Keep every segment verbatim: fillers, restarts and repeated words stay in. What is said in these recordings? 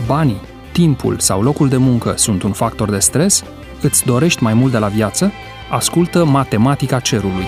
banii, timpul sau locul de muncă sunt un factor de stres? Îți dorești mai mult de la viață? Ascultă Matematica Cerului.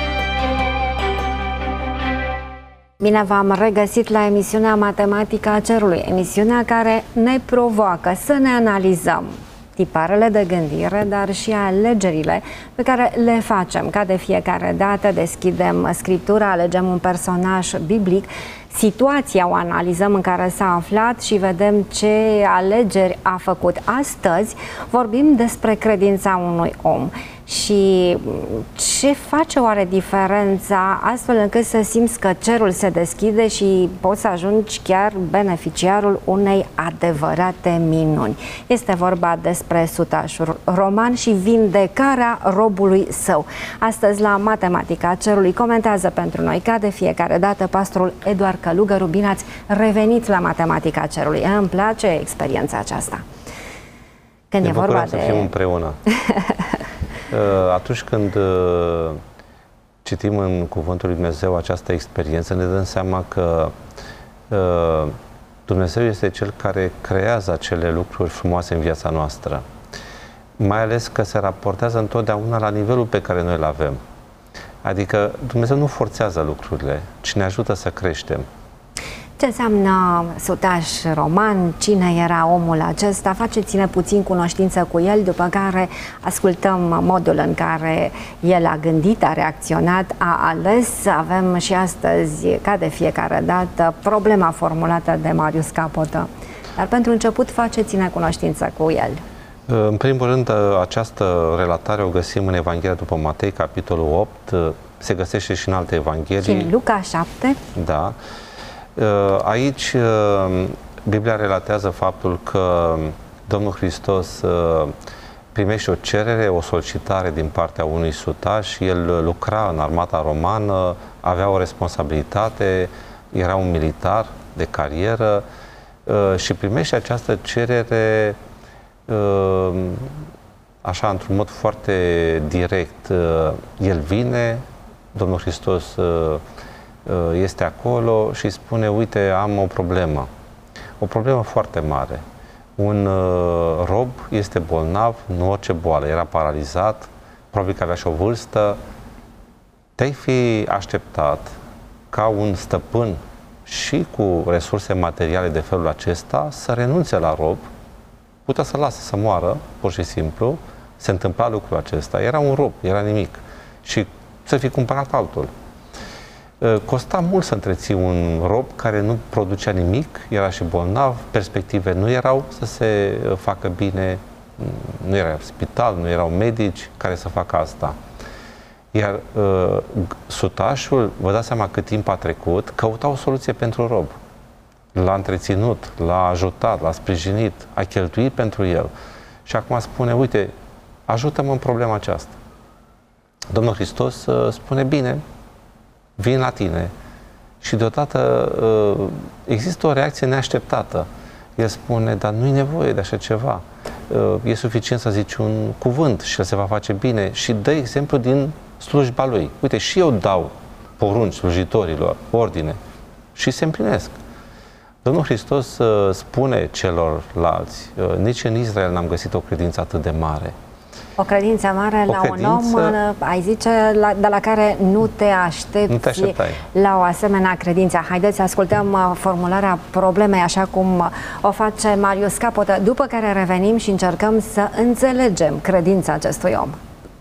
Bine v-am regăsit la emisiunea Matematica Cerului, emisiunea care ne provoacă să ne analizăm tiparele de gândire, dar și alegerile pe care le facem. Ca de fiecare dată deschidem Scriptura, alegem un personaj biblic, situația o analizăm în care s-a aflat și vedem ce alegeri a făcut. Astăzi vorbim despre credința unui om și ce face oare diferența astfel încât să simți că cerul se deschide și poți să ajungi chiar beneficiarul unei adevărate minuni. Este vorba despre sutașul roman și vindecarea robului său. Astăzi la Matematica Cerului comentează pentru noi, ca de fiecare dată, pastorul Eduard Călugăru. Bine ați revenit la Matematica Cerului. Îmi place experiența aceasta. Când ne e vorba să de... fim împreună. Atunci când citim în Cuvântul lui Dumnezeu această experiență, ne dăm seama că Dumnezeu este Cel care creează acele lucruri frumoase în viața noastră. Mai ales că se raportează întotdeauna la nivelul pe care noi îl avem. Adică Dumnezeu nu forțează lucrurile, ci ne ajută să creștem. Ce înseamnă sutaș roman? Cine era omul acesta? Faceți-ne puțin cunoștință cu el, după care ascultăm modul în care el a gândit, a reacționat, a ales. Avem și astăzi, ca de fiecare dată, problema formulată de Marius Capotă. Dar pentru început, faceți-ne cunoștință cu el. În primul rând, această relatare o găsim în Evanghelia după Matei, capitolul opt, se găsește și în alte evanghelii. Și în Luca șapte. Da. Aici Biblia relatează faptul că Domnul Hristos primește o cerere, o solicitare din partea unui sutaș. El lucra în armata romană, avea o responsabilitate, era un militar de carieră și primește această cerere așa, într-un mod foarte direct. El vine, Domnul Hristos este acolo și spune: uite, am o problemă, o problemă foarte mare. Un uh, rob este bolnav, nu orice boală, era paralizat, probabil că avea și o vârstă. Te-ai fi așteptat ca un stăpân și cu resurse materiale de felul acesta să renunțe la rob, putea să lasă să moară, pur și simplu. Se întâmpla lucrul acesta, era un rob, era nimic, și să fi cumpărat altul. Costa mult să întreții un rob care nu producea nimic, era și bolnav, perspective nu erau să se facă bine, nu era spital, nu erau medici care să facă asta. Iar uh, sutașul, vă dați seama cât timp a trecut, căuta o soluție pentru rob. L-a întreținut, l-a ajutat, l-a sprijinit, a cheltuit pentru el. Și acum spune: uite, ajută-mă în problema aceasta. Domnul Hristos uh, spune: bine, vin la tine. Și deodată uh, există o reacție neașteptată. El spune: dar nu-i nevoie de așa ceva. Uh, e suficient să zici un cuvânt și el se va face bine. Și dă exemplu din slujba lui. Uite, și eu dau porunci slujitorilor, ordine, și se împlinesc. Domnul Hristos uh, spune celorlalți: uh, nici în Israel n-am găsit o credință atât de mare. O credință mare o la credință, un om, ai zice, la, de la care nu te aștepți, nu te așteptai la o asemenea credință. Haideți să ascultăm formularea problemei așa cum o face Marius Capotă, după care revenim și încercăm să înțelegem credința acestui om.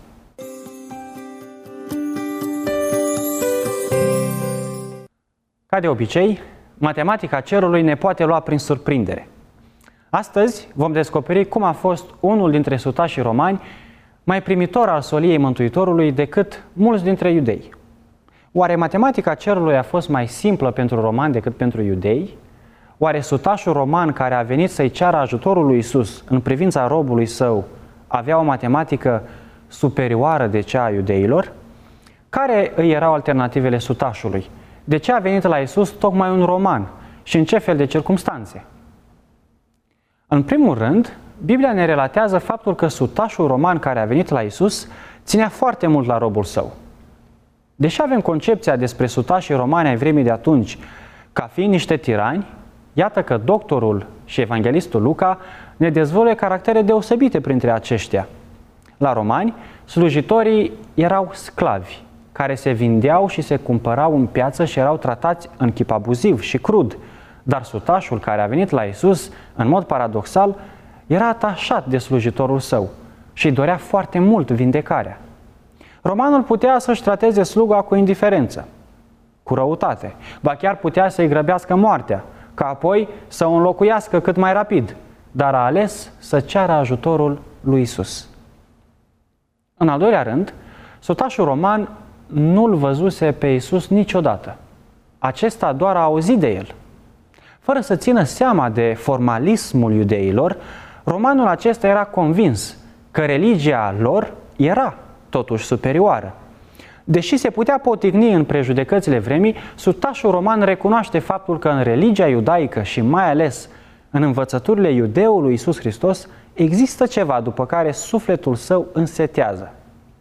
Ca de obicei, Matematica Cerului ne poate lua prin surprindere. Astăzi vom descoperi cum a fost unul dintre sutașii romani mai primitor al soliei Mântuitorului decât mulți dintre iudei. Oare Matematica Cerului a fost mai simplă pentru romani decât pentru iudei? Oare sutașul roman care a venit să-i ceară ajutorul lui Iisus în privința robului său avea o matematică superioară de cea a iudeilor? Care îi erau alternativele sutașului? De ce a venit la Iisus tocmai un roman și în ce fel de circumstanțe? În primul rând, Biblia ne relatează faptul că sutașul roman care a venit la Iisus ținea foarte mult la robul său. Deși avem concepția despre sutașii romani ai vremii de atunci ca fiind niște tirani, iată că doctorul și evanghelistul Luca ne dezvăluie caractere deosebite printre aceștia. La romani, slujitorii erau sclavi, care se vindeau și se cumpărau în piață și erau tratați în chip abuziv și crud. Dar sutașul care a venit la Iisus, în mod paradoxal, era atașat de slujitorul său și îi dorea foarte mult vindecarea. Romanul putea să-și trateze sluga cu indiferență, cu răutate, ba chiar putea să-i grăbească moartea, ca apoi să o înlocuiască cât mai rapid, dar a ales să ceară ajutorul lui Iisus. În al doilea rând, sutașul roman nu-l văzuse pe Iisus niciodată. Acesta doar a auzit de el. Fără să țină seama de formalismul iudeilor, romanul acesta era convins că religia lor era totuși superioară. Deși se putea poticni în prejudecățile vremii, sutașul roman recunoaște faptul că în religia iudaică și mai ales în învățăturile iudeului Iisus Hristos există ceva după care sufletul său însetează.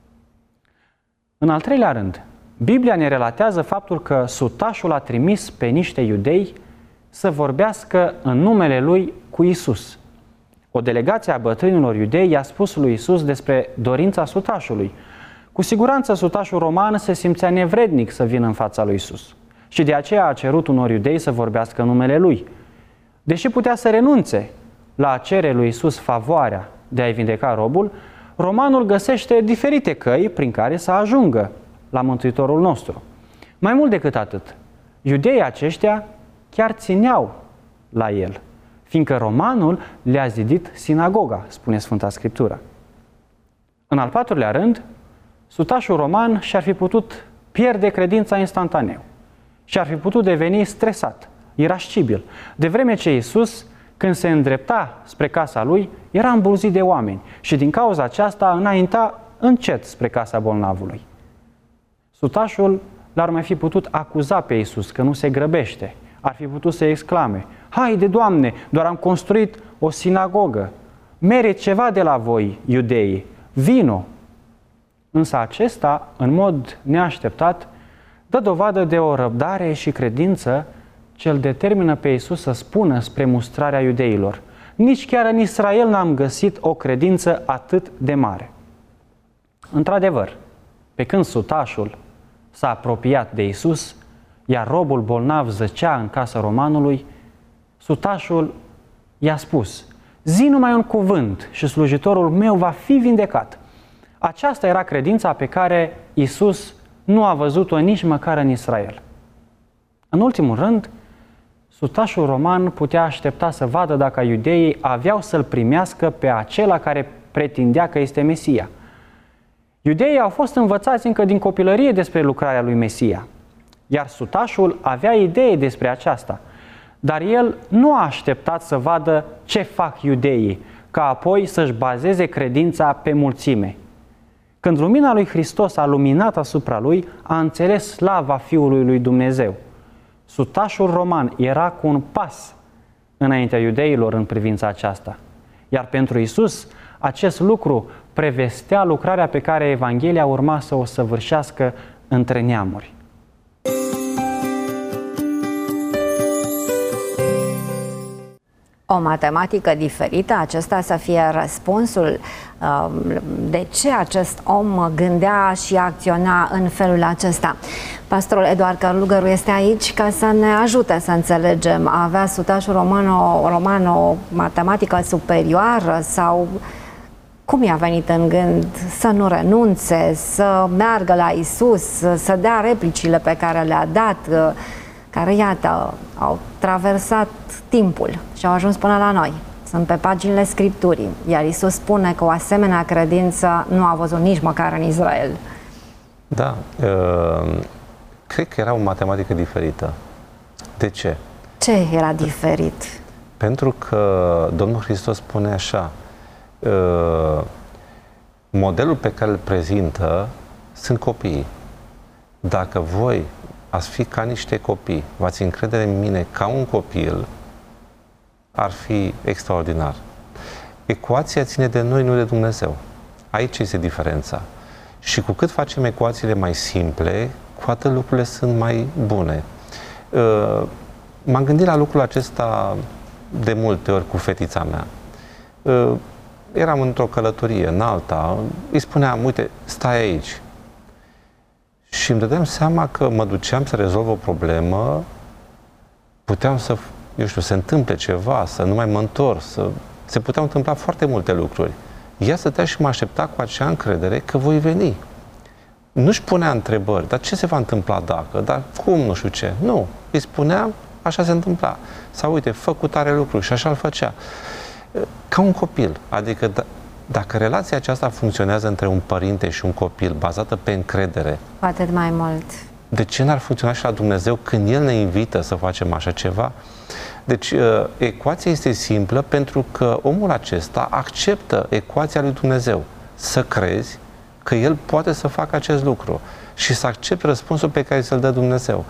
În al treilea rând, Biblia ne relatează faptul că sutașul a trimis pe niște iudei să vorbească în numele lui cu Iisus. O delegație a bătrânilor iudei i-a spus lui Iisus despre dorința sutașului. Cu siguranță sutașul roman se simțea nevrednic să vină în fața lui Iisus și de aceea a cerut unor iudei să vorbească în numele lui. Deși putea să renunțe la a cere lui Iisus favoarea de a-i vindeca robul, romanul găsește diferite căi prin care să ajungă la Mântuitorul nostru. Mai mult decât atât, iudeii aceștia chiar țineau la el, fiindcă romanul le-a zidit sinagoga, spune Sfânta Scriptură. În al patrulea rând, sutașul roman și-ar fi putut pierde credința instantaneu și ar fi putut deveni stresat, irascibil, de vreme ce Iisus, când se îndrepta spre casa lui, era îmbulzit de oameni și din cauza aceasta înainta încet spre casa bolnavului. Sutașul l-ar mai fi putut acuza pe Iisus că nu se grăbește, ar fi putut să exclame: "Haide, Doamne, doar am construit o sinagogă, merit ceva de la voi, iudeii, vino!" Însă acesta, în mod neașteptat, dă dovadă de o răbdare și credință ce îl determină pe Iisus să spună spre mustrarea iudeilor: "Nici chiar în Israel n-am găsit o credință atât de mare." Într-adevăr, pe când sutașul s-a apropiat de Iisus, iar robul bolnav zăcea în casa romanului, sutașul i-a spus: "Zi numai un cuvânt și slujitorul meu va fi vindecat." Aceasta era credința pe care Iisus nu a văzut-o nici măcar în Israel. În ultimul rând, sutașul roman putea aștepta să vadă dacă iudeii aveau să-l primească pe acela care pretindea că este Mesia. Iudeii au fost învățați încă din copilărie despre lucrarea lui Mesia, iar sutașul avea idee despre aceasta, dar el nu a așteptat să vadă ce fac iudeii, ca apoi să-și bazeze credința pe mulțime. Când lumina lui Hristos a luminat asupra lui, a înțeles slava Fiului lui Dumnezeu. Sutașul roman era cu un pas înaintea iudeilor în privința aceasta. Iar pentru Iisus, acest lucru prevestea lucrarea pe care Evanghelia urma să o săvârșească între neamuri. O matematică diferită, acesta să fie răspunsul de ce acest om gândea și acționa în felul acesta. Pastorul Eduard Călugăru este aici ca să ne ajute să înțelegem. Avea sutașul roman o, roman o matematică superioară sau cum i-a venit în gând să nu renunțe, să meargă la Iisus, să dea replicile pe care le-a dat, care, iată, au traversat timpul și au ajuns până la noi. Sunt pe paginile Scripturii, iar Iisus spune că o asemenea credință nu a văzut nici măcar în Israel. Da, uh, cred că era o matematică diferită. De ce? Ce era diferit? Pentru că Domnul Hristos spune așa: uh, modelul pe care îl prezintă sunt copiii. Dacă voi ați fi ca niște copii, v-ați încredere în mine ca un copil, ar fi extraordinar. Ecuația ține de noi, nu de Dumnezeu. Aici este diferența. Și cu cât facem ecuațiile mai simple, cu atât lucrurile sunt mai bune. M-am gândit la lucrul acesta de multe ori cu fetița mea. Eram într-o călătorie în alta, îi spuneam, uite, stai aici. Și îmi dădeam seama că mă duceam să rezolv o problemă, puteam să, eu știu, se întâmple ceva, să nu mai mă întorc, să, se puteau întâmpla foarte multe lucruri. Ea stătea și mă aștepta cu acea încredere că voi veni. Nu-și punea întrebări, dar ce se va întâmpla dacă, dar cum, nu știu ce. Nu, îi spuneam, așa se întâmpla. Sau uite, fă cu tare lucruri și așa îl făcea. Ca un copil, adică d- dacă relația aceasta funcționează între un părinte și un copil, bazată pe încredere, cu atât mai mult. De ce n-ar funcționa și la Dumnezeu când El ne invită să facem așa ceva? Deci, ecuația este simplă pentru că omul acesta acceptă ecuația lui Dumnezeu. Să crezi că El poate să facă acest lucru și să accepte răspunsul pe care ți-l dă Dumnezeu.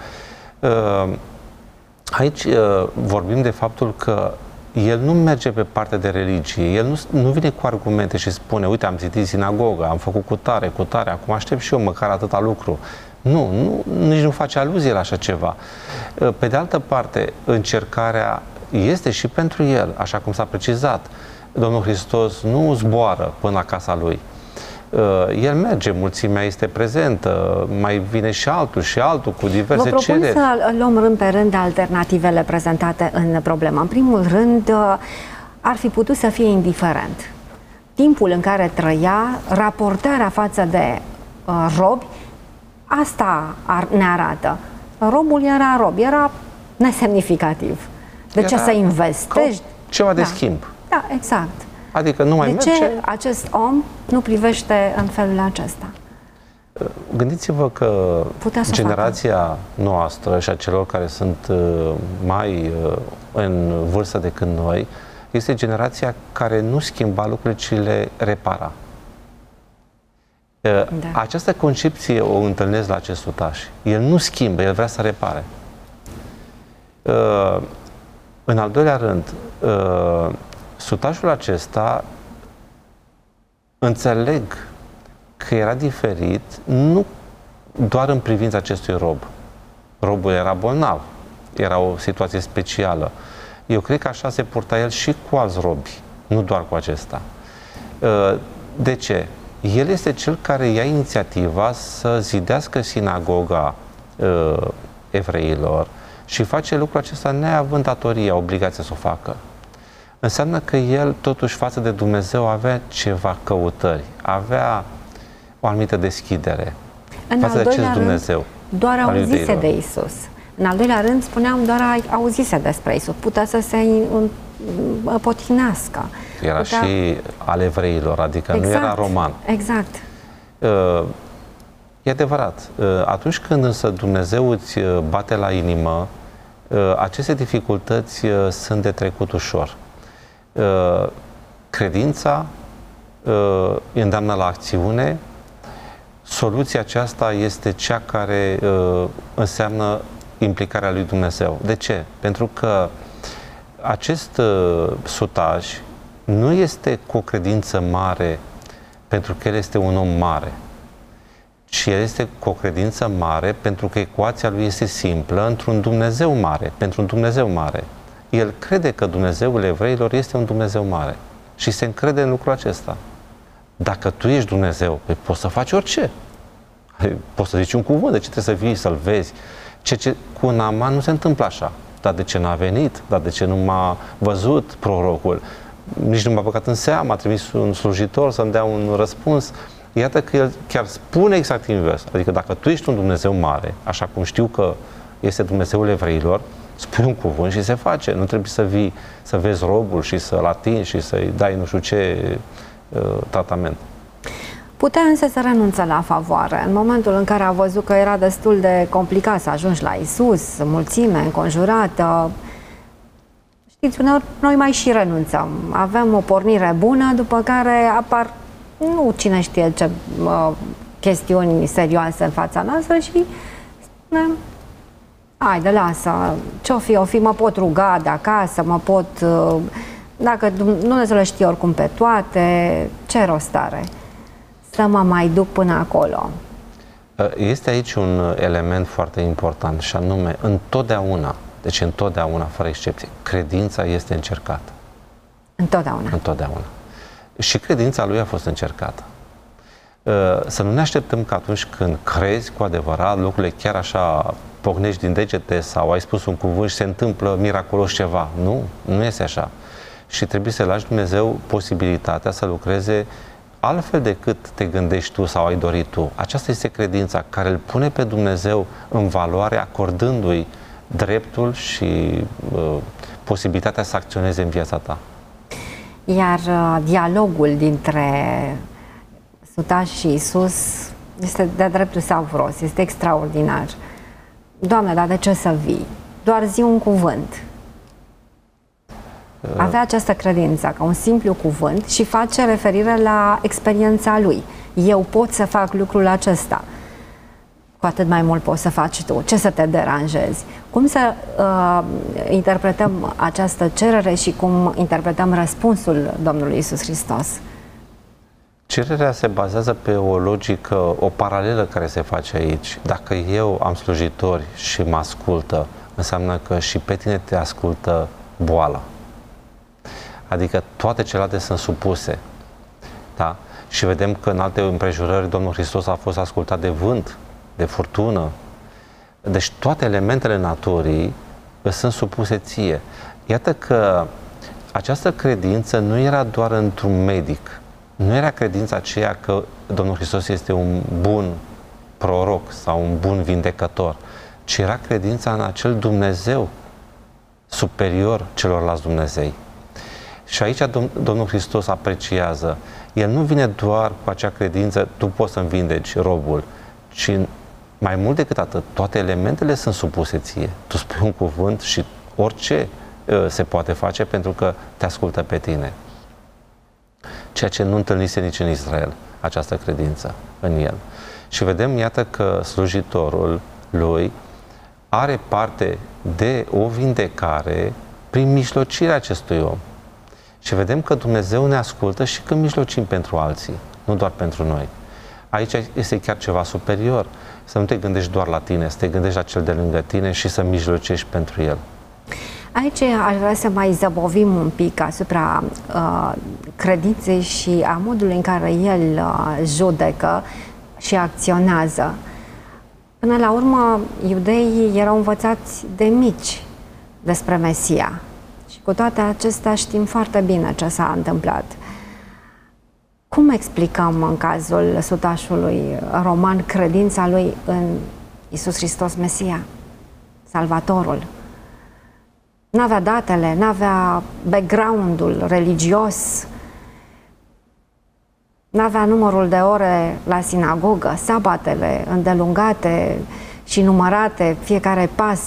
Aici vorbim de faptul că El nu merge pe partea de religie, El nu, nu vine cu argumente și spune, uite, am zidit sinagoga, am făcut cu tare, cu tare, acum aștept și eu măcar atâta lucru. Nu, nu, nici nu face aluzie la așa ceva. Pe de altă parte, încercarea este și pentru El, așa cum s-a precizat. Domnul Hristos nu zboară până la casa Lui. El merge, mulțimea este prezentă, mai vine și altul și altul cu diverse cereri. Vă propun cereri. să luăm rând pe rând alternativele prezentate în problemă. În primul rând, ar fi putut să fie indiferent. Timpul în care trăia, raportarea față de uh, robi, asta ar, ne arată. Robul era rob, era nesemnificativ. De era ce să investești? Ceva de da. schimb. Da, exact. Adică nu mai de merge... ce acest om nu privește în felul acesta? Gândiți-vă că generația facă. noastră și a celor care sunt mai în vârstă decât noi este generația care nu schimba lucrurile, ci le repara. Da. Această concepție o întâlnesc la acest sutaș. El nu schimbă, el vrea să repare. În al doilea rând, sutașul acesta, înțeleg că era diferit nu doar în privința acestui rob. Robul era bolnav, era o situație specială. Eu cred că așa se purta el și cu alți robi, nu doar cu acesta. De ce? El este cel care ia inițiativa să zidească sinagoga evreilor și face lucrul acesta neavând datoria, obligația să o facă. Înseamnă că el, totuși, față de Dumnezeu, avea ceva căutări, avea o anumită deschidere în față de acest Dumnezeu. Doar auzise de Isus. În al doilea rând, spuneam, doar auzise despre Isus. Putea să se potihnească. Era Putea... și al evreilor, adică exact, nu era roman. Exact. Uh, e adevărat. Uh, atunci când însă Dumnezeu îți bate la inimă, uh, aceste dificultăți uh, sunt de trecut ușor. Uh, credința uh, îndeamnă la acțiune. Soluția aceasta este cea care uh, înseamnă implicarea lui Dumnezeu. De ce? Pentru că acest uh, sutaș nu este cu o credință mare pentru că el este un om mare, ci el este cu o credință mare pentru că ecuația lui este simplă într-un Dumnezeu mare, pentru un Dumnezeu mare. El crede că Dumnezeul evreilor este un Dumnezeu mare și se încrede în lucrul acesta. Dacă tu ești Dumnezeu, păi poți să faci orice. Poți să zici un cuvânt, de ce trebuie să vii, să-l vezi. Ce, ce, cu Naaman nu se întâmplă așa. Dar de ce n-a venit? Dar de ce nu m-a văzut prorocul? Nici nu m-a băgat în seamă, a trimis un slujitor să-mi dea un răspuns. Iată că el chiar spune exact invers. Adică dacă tu ești un Dumnezeu mare, așa cum știu că este Dumnezeul evreilor, spui un cuvânt și se face. Nu trebuie să vii, să vezi robul și să-l atingi și să-i dai nu știu ce uh, tratament. Putea însă să renunțe la favoare. În momentul în care a văzut că era destul de complicat să ajungi la Isus, mulțime înconjurată, știți, uneori noi mai și renunțăm. Avem o pornire bună, după care apar, nu cine știe ce uh, chestiuni serioase în fața noastră și spunem, haide, lasă, ce-o fi, o fi, mă pot ruga de acasă, mă pot, uh, dacă Dumnezeu le știe oricum pe toate, ce rost are să mă mai duc până acolo? Este aici un element foarte important și anume, întotdeauna, Deci întotdeauna, fără excepție, credința este încercată. Întotdeauna. Întotdeauna. Și credința lui a fost încercată. Să nu ne așteptăm că atunci când crezi cu adevărat, lucrurile chiar așa pocnești din degete sau ai spus un cuvânt și se întâmplă miraculos ceva. Nu, nu este așa. Și trebuie să lași Dumnezeu posibilitatea să lucreze altfel decât te gândești tu sau ai dorit tu. Aceasta este credința care îl pune pe Dumnezeu în valoare, acordându-i dreptul și uh, posibilitatea să acționeze în viața ta. Iar uh, dialogul dintre sutaș și Iisus este de-a dreptul savuros, este extraordinar. Doamne, dar de ce să vii? Doar zi un cuvânt. Avea această credință ca un simplu cuvânt și face referire la experiența lui. Eu pot să fac lucrul acesta. Cu atât mai mult poți să faci tu. Ce să te deranjezi? Cum să uh, interpretăm această cerere și cum interpretăm răspunsul Domnului Iisus Hristos? Cererea se bazează pe o logică, o paralelă care se face aici. Dacă eu am slujitori și mă ascultă, înseamnă că și pe tine te ascultă boala. Adică toate celelalte sunt supuse. Da? Și vedem că în alte împrejurări Domnul Hristos a fost ascultat de vânt, de furtună. Deci toate elementele naturii sunt supuse ție. Iată că această credință nu era doar într-un medic. Nu era credința aceea că Domnul Hristos este un bun proroc sau un bun vindecător, ci era credința în acel Dumnezeu superior celorlalți Dumnezei. Și aici Domnul Hristos apreciază. El nu vine doar cu acea credință, tu poți să-mi vindeci robul, ci mai mult decât atât, toate elementele sunt supuse ție. Tu spui un cuvânt și orice uh, se poate face pentru că te ascultă pe tine. Ceea ce nu întâlnise nici în Israel, această credință în el. Și vedem, iată, că slujitorul lui are parte de o vindecare prin mijlocirea acestui om. Și vedem că Dumnezeu ne ascultă și când mijlocim pentru alții, nu doar pentru noi. Aici este chiar ceva superior. Să nu te gândești doar la tine, să te gândești la cel de lângă tine și să mijlocești pentru el. Aici aș vrea să mai zăbovim un pic asupra uh, credinței și a modului în care el uh, judecă și acționează. Până la urmă, iudeii erau învățați de mici despre Mesia. Și cu toate acestea știm foarte bine ce s-a întâmplat. Cum explicăm în cazul sutașului roman credința lui în Iisus Hristos Mesia, Salvatorul? N-avea datele, n-avea background-ul religios, n-avea numărul de ore la sinagogă, sabatele îndelungate și numărate, fiecare pas.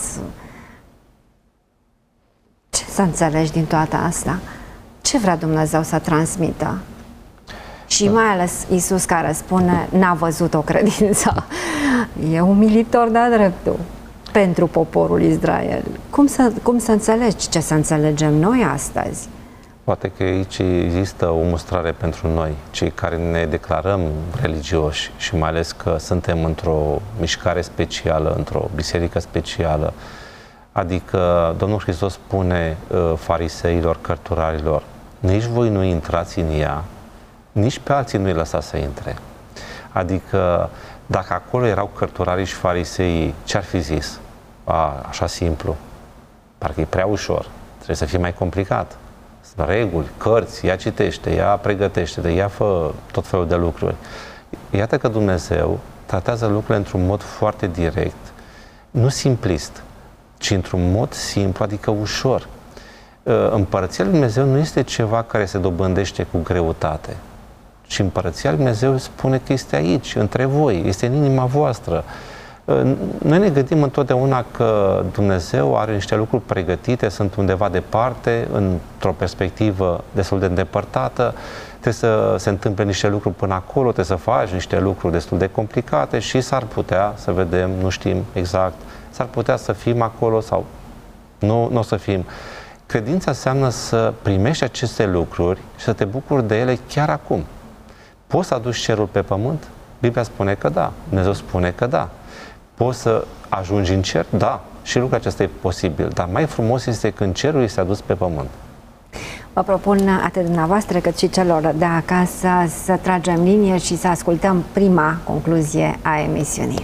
Ce să înțelegi din toată asta? Ce vrea Dumnezeu să transmită? Și mai ales Iisus care spune, n-a văzut o credință. E umilitor de-a dreptul pentru poporul Israel. Cum să, cum să înțelegi ce să înțelegem noi astăzi? Poate că aici există o mustrare pentru noi, cei care ne declarăm religioși și mai ales că suntem într-o mișcare specială, într-o biserică specială. Adică Domnul Hristos spune uh, fariseilor, cărturarilor, nici voi nu intrați în ea, nici pe alții nu-i lăsați să intre. Adică dacă acolo erau cărturarii și fariseii, ce-ar fi zis? A, așa simplu. Parcă e prea ușor. Trebuie să fie mai complicat. Sunt reguli, cărți, ea citește, ea pregătește, ea fă tot felul de lucruri. Iată că Dumnezeu tratează lucrurile într-un mod foarte direct, nu simplist, ci într-un mod simplu, adică ușor. Împărăția lui Dumnezeu nu este ceva care se dobândește cu greutate, ci Împărăția lui Dumnezeu spune că este aici, între voi, este în inima voastră. Noi ne gândim întotdeauna că Dumnezeu are niște lucruri pregătite, sunt undeva departe, într-o perspectivă destul de îndepărtată, trebuie să se întâmple niște lucruri până acolo, trebuie să faci niște lucruri destul de complicate și s-ar putea să vedem, nu știm exact, s-ar putea să fim acolo sau nu, nu o să fim. Credința înseamnă să primești aceste lucruri și să te bucuri de ele chiar acum. Poți să aduci cerul pe pământ? Biblia spune că da. Dumnezeu spune că da. Poți să ajungi în cer? Da. și lucrul acesta e posibil, dar mai frumos este când cerul este adus pe pământ. Vă propun atât dumneavoastră cât și celor de acasă să tragem linie și să ascultăm prima concluzie a emisiunii.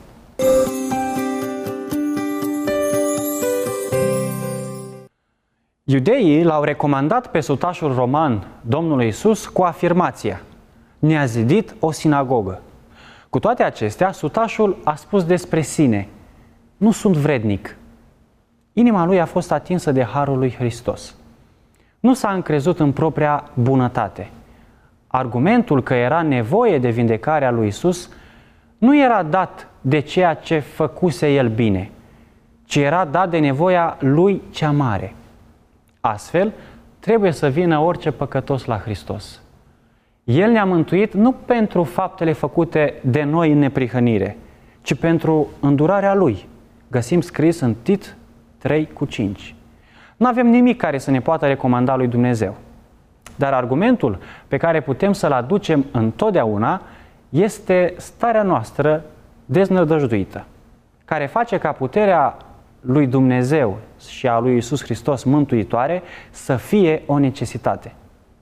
Iudeii l-au recomandat pe sutașul roman Domnului Iisus cu afirmația: ne-a zidit o sinagogă. Cu toate acestea, sutașul a spus despre sine: nu sunt vrednic. Inima lui a fost atinsă de harul lui Hristos. Nu s-a încrezut în propria bunătate. Argumentul că era nevoie de vindecarea lui Iisus nu era dat de ceea ce făcuse el bine, ci era dat de nevoia lui cea mare. Astfel, trebuie să vină orice păcătos la Hristos. El ne-a mântuit nu pentru faptele făcute de noi în neprihănire, ci pentru îndurarea Lui. Găsim scris în Tit trei cu cinci. Nu avem nimic care să ne poată recomanda lui Dumnezeu. Dar argumentul pe care putem să-l aducem întotdeauna este starea noastră deznădăjduită, care face ca puterea lui Dumnezeu și a lui Iisus Hristos mântuitoare să fie o necesitate.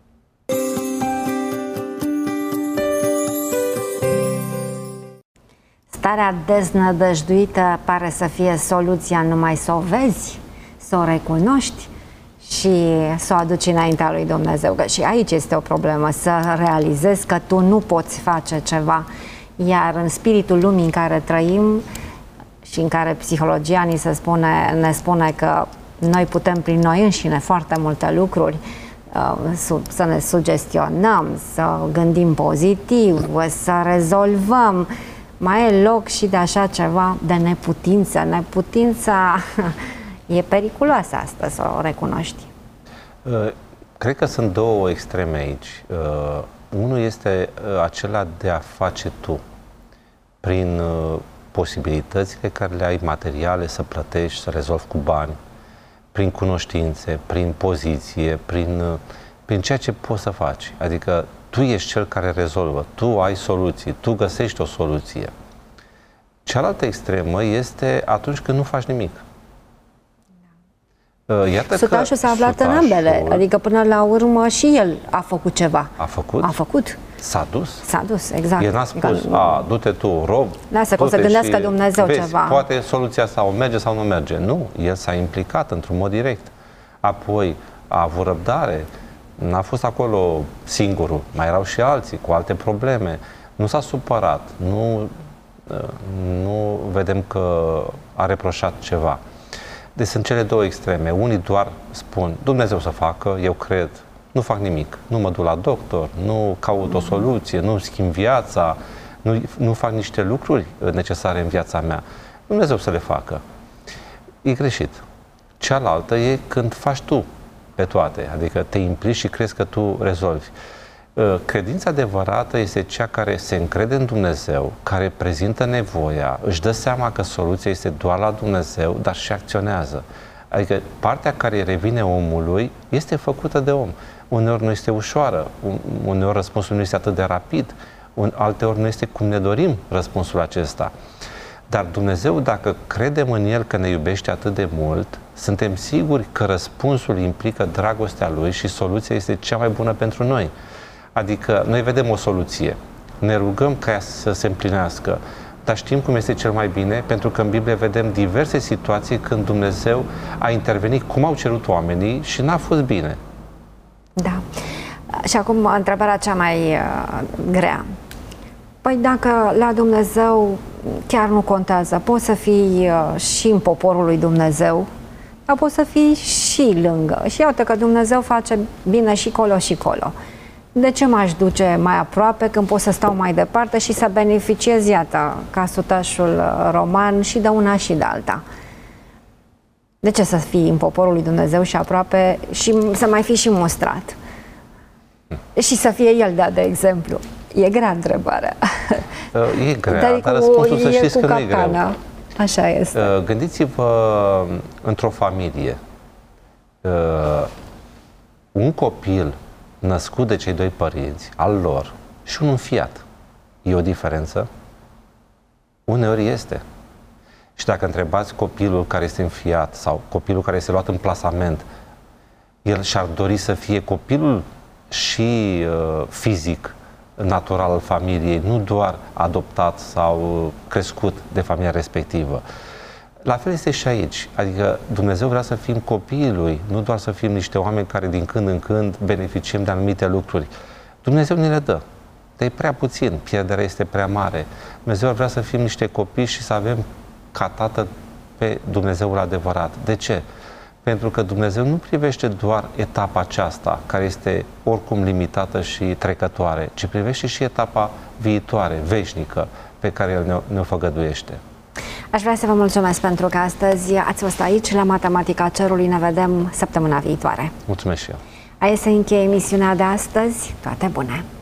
Starea deznădăjduită pare să fie soluția numai să o vezi, să o recunoști și să o aduci înaintea lui Dumnezeu. Că și aici este o problemă, să realizezi că tu nu poți face ceva. Iar în spiritul lumii în care trăim și în care psihologia ni se spune, ne spune că noi putem prin noi înșine foarte multe lucruri, să ne sugestionăm, să gândim pozitiv, să rezolvăm, mai e loc și de așa ceva de neputință. Neputința e periculoasă astăzi, să o recunoști. Cred că sunt două extreme aici. Unul este acela de a face tu, prin posibilitățile care le ai materiale, să plătești, să rezolvi cu bani, prin cunoștințe, prin poziție, prin, prin ceea ce poți să faci. Adică tu ești cel care rezolvă, tu ai soluții, tu găsești o soluție. Cealaltă extremă este atunci când nu faci nimic. Iată Sutașul s-a aflat în ambele, adică până la urmă și el a făcut ceva. A făcut? A făcut. S-a dus? S-a dus, exact. El n-a spus, a, du-te tu, rob. Lasă că o să gândească Dumnezeu vezi, ceva. Poate soluția sau merge sau nu merge. Nu, el s-a implicat într-un mod direct. Apoi a avut răbdare, n-a fost acolo singurul, mai erau și alții cu alte probleme. Nu s-a supărat, nu, nu vedem că a reproșat ceva. Deci sunt cele două extreme. Unii doar spun, Dumnezeu să facă, eu cred, nu fac nimic, nu mă duc la doctor, nu caut o soluție, nu schimb viața, nu, nu fac niște lucruri necesare în viața mea. Dumnezeu să le facă. E greșit. Cealaltă e când faci tu pe toate, adică te implici și crezi că tu rezolvi. Credința adevărată este cea care se încrede în Dumnezeu, care prezintă nevoia, își dă seama că soluția este doar la Dumnezeu, dar și acționează. Adică partea care revine omului este făcută de om. Uneori nu este ușoară, uneori răspunsul nu este atât de rapid, alteori nu este cum ne dorim răspunsul acesta. Dar Dumnezeu, dacă credem în El că ne iubește atât de mult, suntem siguri că răspunsul implică dragostea Lui și soluția este cea mai bună pentru noi. Adică noi vedem o soluție, ne rugăm ca ea să se împlinească, dar știm cum este cel mai bine, pentru că în Biblie vedem diverse situații când Dumnezeu a intervenit cum au cerut oamenii și n-a fost bine. Da. Și acum întrebarea cea mai uh, grea. Păi dacă la Dumnezeu chiar nu contează, poți să fii uh, și în poporul lui Dumnezeu, dar poți să fii și lângă. Și iată că Dumnezeu face bine și colo și colo. De ce m-aș duce mai aproape când pot să stau mai departe și să beneficiez, iată, ca sutașul roman, și de una și de alta? De ce să fii în poporul lui Dumnezeu și aproape și să mai fii și mustrat? Și să fie el dat de exemplu. E grea întrebarea. E grea, dar, dar răspunsul să știți că nu e greu. Așa este. Gândiți-vă într-o familie. Un copil născut de cei doi părinți, al lor, și un înfiat. E o diferență? Uneori este. Și dacă întrebați copilul care este înfiat sau copilul care este luat în plasament, el și-ar dori să fie copilul și uh, fizic, natural al familiei, nu doar adoptat sau crescut de familia respectivă. La fel este și aici, adică Dumnezeu vrea să fim copiii Lui, nu doar să fim niște oameni care din când în când beneficiem de anumite lucruri. Dumnezeu ne le dă, dar e prea puțin, pierderea este prea mare. Dumnezeu vrea să fim niște copii și să avem ca Tată pe Dumnezeul adevărat. De ce? Pentru că Dumnezeu nu privește doar etapa aceasta, care este oricum limitată și trecătoare, ci privește și etapa viitoare, veșnică, pe care El ne-o făgăduiește. Aș vrea să vă mulțumesc pentru că astăzi ați fost aici la Matematica Cerului. Ne vedem săptămâna viitoare. Mulțumesc și eu. Aici se încheie emisiunea de astăzi. Toate bune!